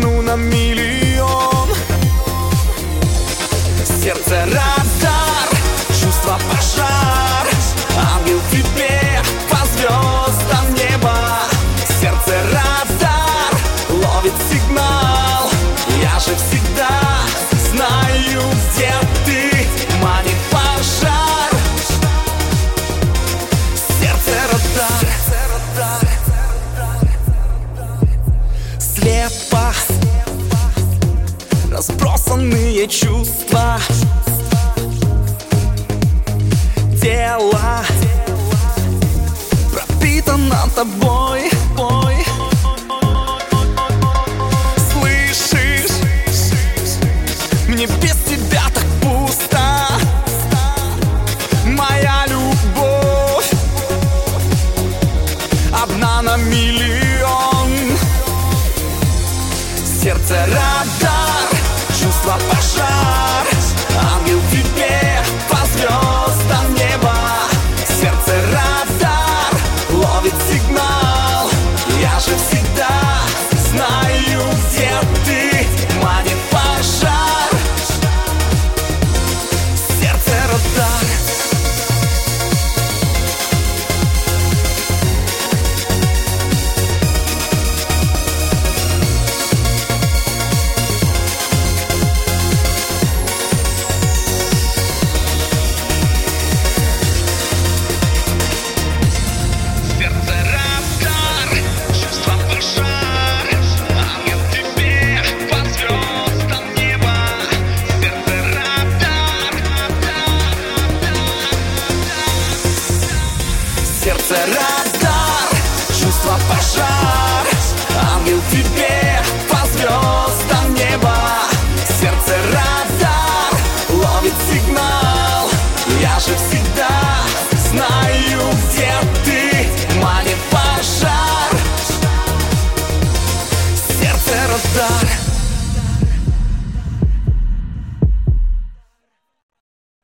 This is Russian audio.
одну на миллион. Сердце радар, чувство пожар. Ангел тебе по звездам неба. Сердце радар, ловит сигнал. Я же всегда знаю, где ты. Манит пожар. Сердце радар. Слепо разбросанные чувства. Тело пропитано тобой. Слышишь, мне без тебя так пусто. Моя любовь одна на миллион. Сердце радар, чувство пожар.